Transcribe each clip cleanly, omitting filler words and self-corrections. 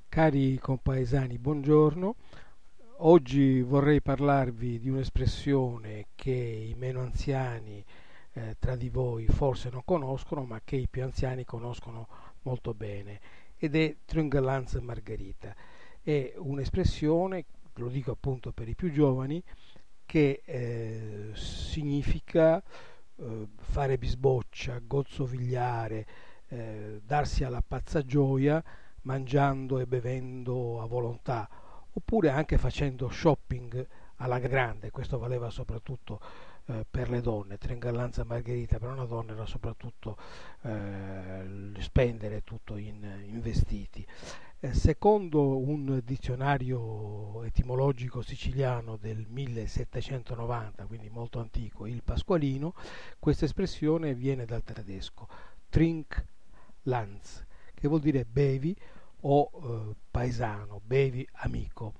Cari compaesani, buongiorno. Oggi vorrei parlarvi di un'espressione che i meno anziani tra di voi forse non conoscono, ma che i più anziani conoscono molto bene, ed è Trungelanz Margherita. È un'espressione, lo dico appunto per i più giovani, che significa fare bisboccia, gozzovigliare, darsi alla pazza gioia mangiando e bevendo a volontà, oppure anche facendo shopping alla grande. Questo valeva soprattutto per le donne. Trengallanza Margherita per una donna era soprattutto spendere tutto in vestiti. Secondo un dizionario etimologico siciliano del 1790, quindi molto antico, il Pasqualino, questa espressione viene dal tedesco Trink Lanz, che vuol dire bevi o paesano, bevi amico.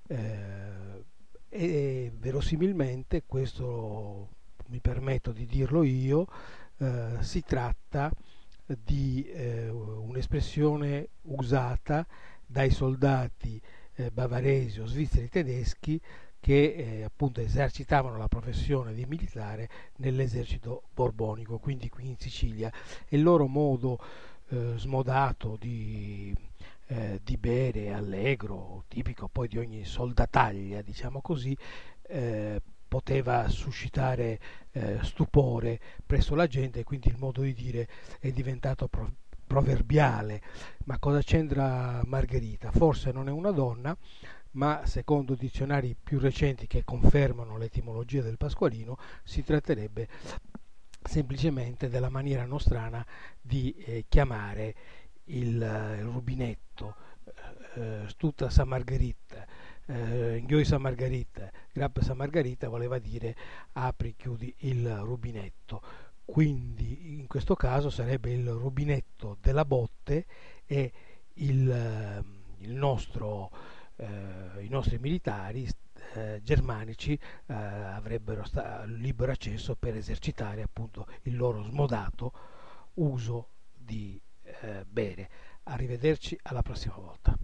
E verosimilmente, questo mi permetto di dirlo io, si tratta di un'espressione usata dai soldati bavaresi o svizzeri tedeschi che appunto esercitavano la professione di militare nell'esercito borbonico, quindi qui in Sicilia. E il loro modo smodato di bere, allegro, tipico poi di ogni soldataglia, diciamo così, poteva suscitare stupore presso la gente, e quindi il modo di dire è diventato proverbiale. Ma cosa c'entra Margherita? Forse non è una donna, ma secondo dizionari più recenti che confermano l'etimologia del pasqualino, si tratterebbe semplicemente della maniera nostrana di chiamare il rubinetto, tutta Sa Margherita, Inghioi Sa Margherita, Grappa Sa Margherita voleva dire apri, chiudi il rubinetto. Quindi in questo caso sarebbe il rubinetto della botte, e il nostro, i nostri militari germanici avrebbero libero accesso per esercitare appunto il loro smodato uso di bere. Arrivederci, alla prossima volta.